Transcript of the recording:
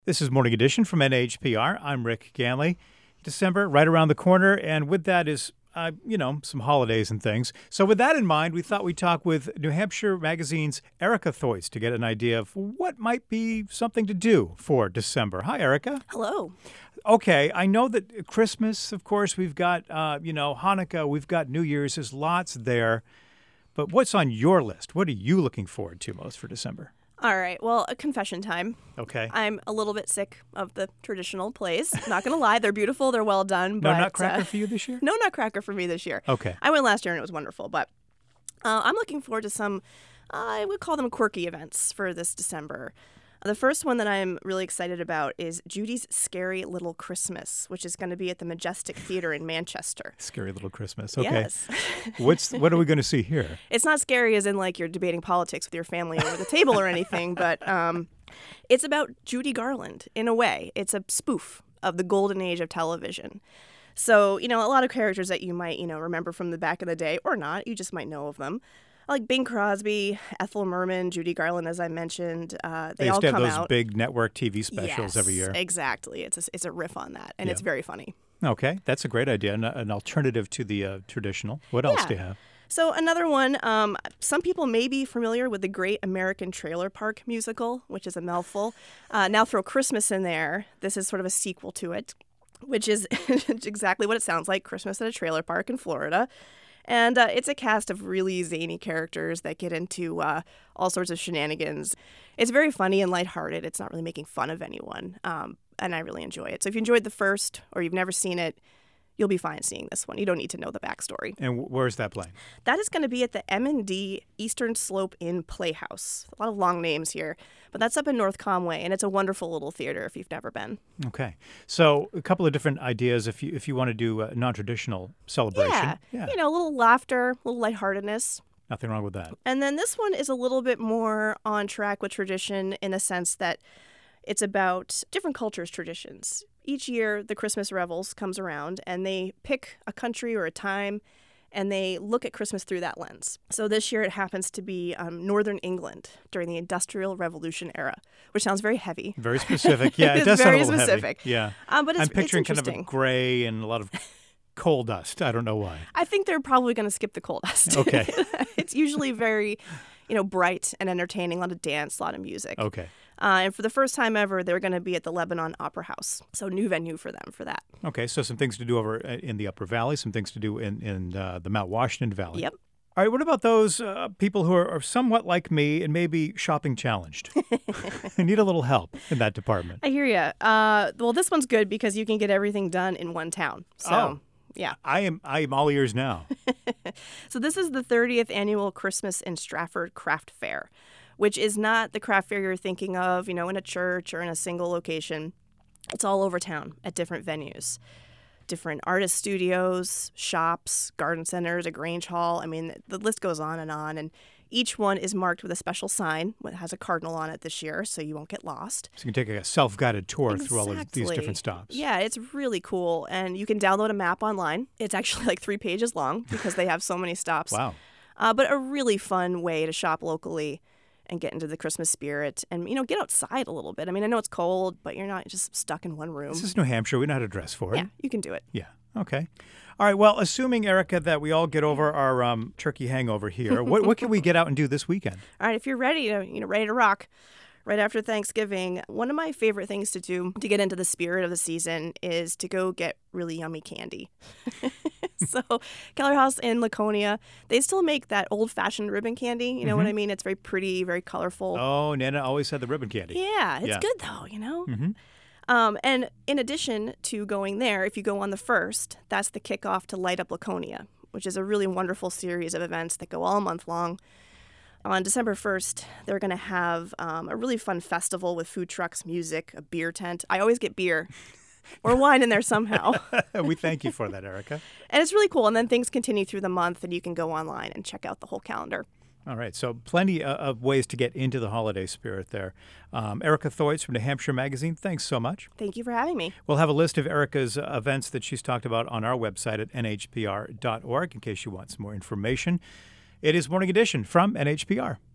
This is Morning Edition from NHPR. I'm Rick Ganley. December, right around the corner, and with that is, some holidays and things. So with that in mind, we thought we'd talk with New Hampshire Magazine's Erica Thoyts to get an idea of what might be something to do for December. Hi, Erica. Hello. Okay, I know that Christmas, of course, we've got, Hanukkah, we've got New Year's. There's lots there. But what's on your list? What are you looking forward to most for December? All right. Well, a confession time. Okay. I'm a little bit sick of the traditional plays. Not going to lie. They're beautiful. They're well done. No but, Nutcracker for you this year? No Nutcracker for me this year. Okay. I went last year and it was wonderful. But I'm looking forward to some, I would call them quirky events for this December. The first one that I'm really excited about is Judy's Scary Little Christmas, which is going to be at the Majestic Theatre in Manchester. Scary Little Christmas. Okay. Yes. What are we going to see here? It's not scary as in like you're debating politics with your family over the table or anything, but it's about Judy Garland in a way. It's a spoof of the golden age of television. So, a lot of characters that you might, remember from the back of the day or not, you just might know of them. Like Bing Crosby, Ethel Merman, Judy Garland, as I mentioned, they all used to come have those out. big network TV specials every year. Exactly. It's a riff on that, and Yeah. it's very funny. Okay, that's a great idea, an alternative to the traditional. What else do you have? So another one, some people may be familiar with the Great American Trailer Park musical, which is a mouthful. Now throw Christmas in there. This is sort of a sequel to it, which is exactly what it sounds like, Christmas at a trailer park in Florida. And it's a cast of really zany characters that get into all sorts of shenanigans. It's very funny and lighthearted. It's not really making fun of anyone, and I really enjoy it. So if you enjoyed the first or you've never seen it, you'll be fine seeing this one. You don't need to know the backstory. And where's that playing? That is going to be at the M&D Eastern Slope Inn Playhouse. A lot of long names here, but that's up in North Conway, and it's a wonderful little theater if you've never been. Okay, so a couple of different ideas if you want to do a non-traditional celebration. Yeah, a little laughter, a little lightheartedness. Nothing wrong with that. And then this one is a little bit more on track with tradition in the sense that it's about different cultures' traditions. Each year, the Christmas Revels comes around, and they pick a country or a time, and they look at Christmas through that lens. So this year, it happens to be Northern England during the Industrial Revolution era, which sounds very heavy. Very specific. Yeah, it does very sound a little specific. Heavy. Yeah, but I'm picturing it's kind of a gray and a lot of coal dust. I don't know why. I think they're probably going to skip the coal dust. Okay. It's usually very, bright and entertaining, a lot of dance, a lot of music. Okay. And for the first time ever, they're going to be at the Lebanon Opera House. So new venue for them for that. Okay, so some things to do over in the Upper Valley, some things to do in the Mount Washington Valley. Yep. All right, what about those people who are somewhat like me and maybe shopping challenged? I need a little help in that department. I hear you. Well, this one's good because you can get everything done in one town. So, yeah. I am all ears now. So this is the 30th annual Christmas in Stratford Craft Fair, which is not the craft fair you're thinking of, in a church or in a single location. It's all over town at different venues. Different artist studios, shops, garden centers, a Grange Hall. I mean, the list goes on. And each one is marked with a special sign that has a cardinal on it this year, so you won't get lost. So you can take a self-guided tour through all of these different stops. Yeah, it's really cool. And you can download a map online. It's actually like 3 pages long because they have so many stops. Wow. But a really fun way to shop locally and get into the Christmas spirit and, get outside a little bit. I mean, I know it's cold, but you're not just stuck in one room. This is New Hampshire. We know how to dress for it. Yeah, you can do it. Yeah. Okay. All right. Well, assuming, Erica, that we all get over our turkey hangover here, what can we get out and do this weekend? All right. If you're ready to rock right after Thanksgiving, one of my favorite things to do to get into the spirit of the season is to go get really yummy candy. So Keller House in Laconia, they still make that old-fashioned ribbon candy. You know what I mean? It's very pretty, very colorful. Oh, Nana always had the ribbon candy. Yeah, it's good though, Mm-hmm. And in addition to going there, if you go on the 1st, that's the kickoff to Light Up Laconia, which is a really wonderful series of events that go all month long. On December 1st, they're going to have a really fun festival with food trucks, music, a beer tent. I always get beer or wine in there somehow. We thank you for that, Erica. And it's really cool. And then things continue through the month, and you can go online and check out the whole calendar. All right, so plenty of ways to get into the holiday spirit there. Erica Thoyts from New Hampshire Magazine, thanks so much. Thank you for having me. We'll have a list of Erica's events that she's talked about on our website at nhpr.org in case you want some more information. It is Morning Edition from NHPR.